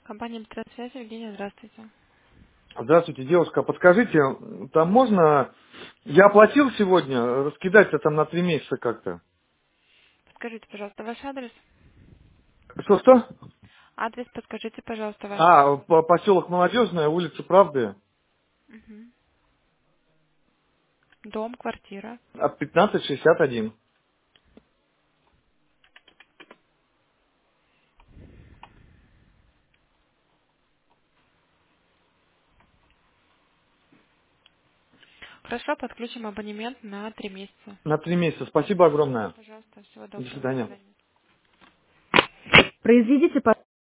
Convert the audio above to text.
Компания «Быстросвязь», Евгения, здравствуйте. Здравствуйте, девушка. Подскажите, там можно... Я оплатил сегодня, раскидать это там на 3 месяца как-то. Подскажите, пожалуйста, ваш адрес? Что-что? Адрес подскажите, пожалуйста, ваш. Поселок Молодежная, улица Правды, Мгм. Дом, квартира. от 1561. Хорошо, подключим абонемент на 3 месяца. На 3 месяца. Спасибо огромное. Пожалуйста, всего До доброго, до свидания. свидания. Произведите,